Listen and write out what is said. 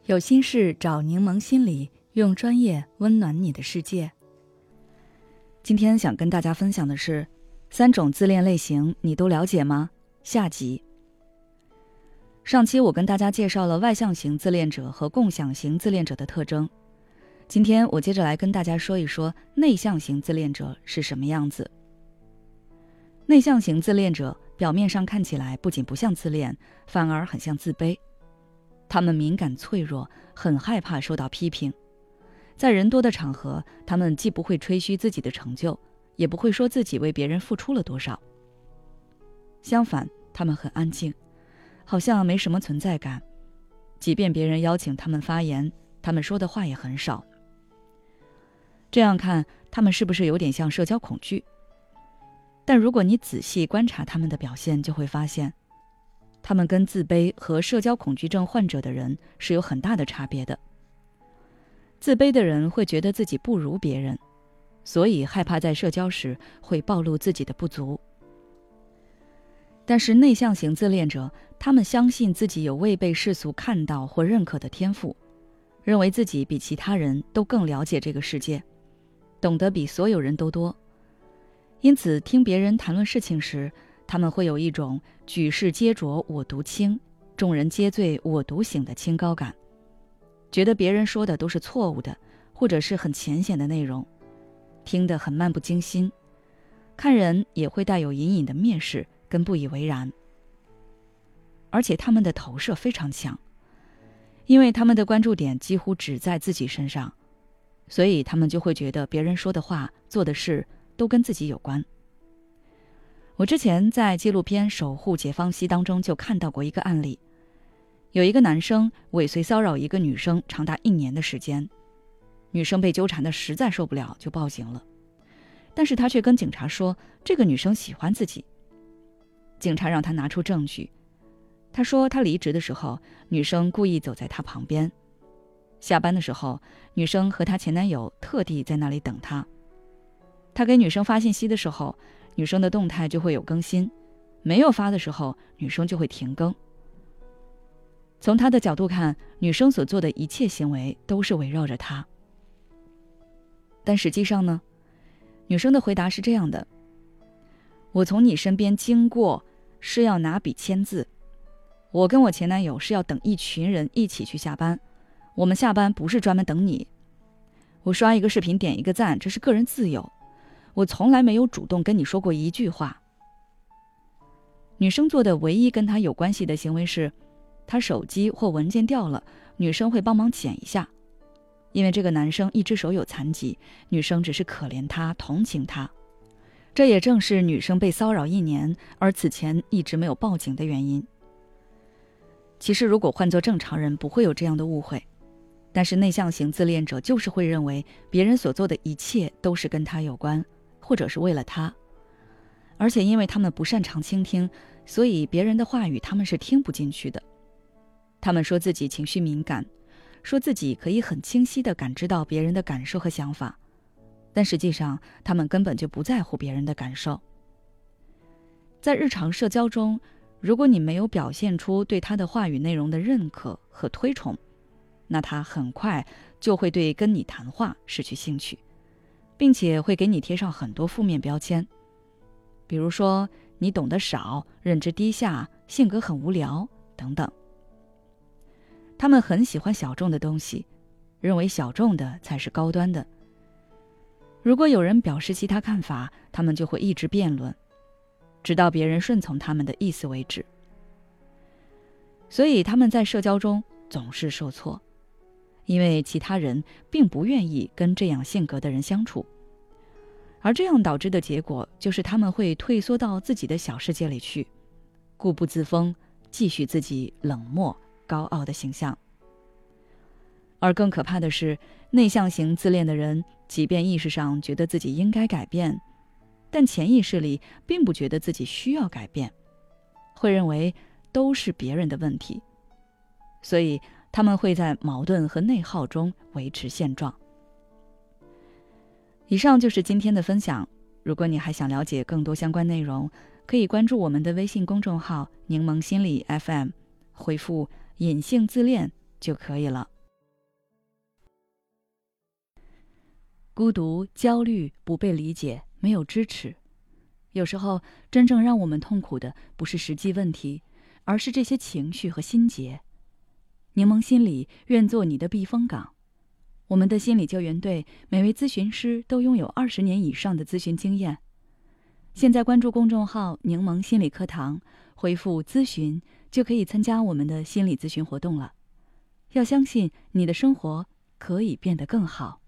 有心事找柠檬心理，用专业温暖你的世界。今天想跟大家分享的是3种自恋类型，你都了解吗？下集。上期我跟大家介绍了外向型自恋者和共享型自恋者的特征，今天我接着来跟大家说一说内向型自恋者是什么样子。内向型自恋者表面上看起来不仅不像自恋，反而很像自卑。他们敏感脆弱，很害怕受到批评。在人多的场合，他们既不会吹嘘自己的成就，也不会说自己为别人付出了多少。相反，他们很安静，好像没什么存在感。即便别人邀请他们发言，他们说的话也很少。这样看，他们是不是有点像社交恐惧？但如果你仔细观察他们的表现，就会发现他们跟自卑和社交恐惧症患者的人是有很大的差别的。自卑的人会觉得自己不如别人，所以害怕在社交时会暴露自己的不足。但是内向型自恋者，他们相信自己有未被世俗看到或认可的天赋，认为自己比其他人都更了解这个世界，懂得比所有人都多。因此听别人谈论事情时，他们会有一种举世皆浊我独清，众人皆醉我独醒的清高感，觉得别人说的都是错误的，或者是很浅显的内容，听得很漫不经心，看人也会带有隐隐的蔑视跟不以为然。而且他们的投射非常强，因为他们的关注点几乎只在自己身上，所以他们就会觉得别人说的话做的事都跟自己有关。我之前在纪录片《守护解放西》当中就看到过一个案例，有一个男生尾随骚扰一个女生长达1年的时间，女生被纠缠得实在受不了，就报警了。但是他却跟警察说这个女生喜欢自己。警察让他拿出证据，他说他离职的时候，女生故意走在他旁边，下班的时候，女生和她前男友特地在那里等他。他给女生发信息的时候，女生的动态就会有更新，没有发的时候，女生就会停更。从他的角度看，女生所做的一切行为都是围绕着他。但实际上呢，女生的回答是这样的：我从你身边经过是要拿笔签字，我跟我前男友是要等一群人一起去下班，我们下班不是专门等你。我刷一个视频点一个赞，这是个人自由，我从来没有主动跟你说过一句话。女生做的唯一跟她有关系的行为是，她手机或文件掉了，女生会帮忙捡一下。因为这个男生一只手有残疾，女生只是可怜他，同情他。这也正是女生被骚扰1年，而此前一直没有报警的原因。其实如果换作正常人，不会有这样的误会。但是内向型自恋者就是会认为别人所做的一切都是跟他有关，或者是为了他。而且因为他们不擅长倾听，所以别人的话语他们是听不进去的。他们说自己情绪敏感，说自己可以很清晰地感知到别人的感受和想法，但实际上他们根本就不在乎别人的感受。在日常社交中，如果你没有表现出对他的话语内容的认可和推崇，那他很快就会对跟你谈话失去兴趣，并且会给你贴上很多负面标签，比如说你懂得少、认知低下、性格很无聊等等。他们很喜欢小众的东西，认为小众的才是高端的。如果有人表示其他看法，他们就会一直辩论，直到别人顺从他们的意思为止。所以他们在社交中总是受挫，因为其他人并不愿意跟这样性格的人相处，而这样导致的结果就是他们会退缩到自己的小世界里去，固步自封，继续自己冷漠高傲的形象。而更可怕的是，内向型自恋的人即便意识上觉得自己应该改变，但潜意识里并不觉得自己需要改变，会认为都是别人的问题，所以他们会在矛盾和内耗中维持现状。以上就是今天的分享，如果你还想了解更多相关内容，可以关注我们的微信公众号柠檬心理 FM， 回复隐性自恋就可以了。 孤独、焦虑、不被理解、没有支持。有时候，真正让我们痛苦的不是实际问题，而是这些情绪和心结。柠檬心理愿做你的避风港。我们的心理救援队每位咨询师都拥有20年以上的咨询经验。现在关注公众号“柠檬心理课堂”，回复“咨询”就可以参加我们的心理咨询活动了。要相信你的生活可以变得更好。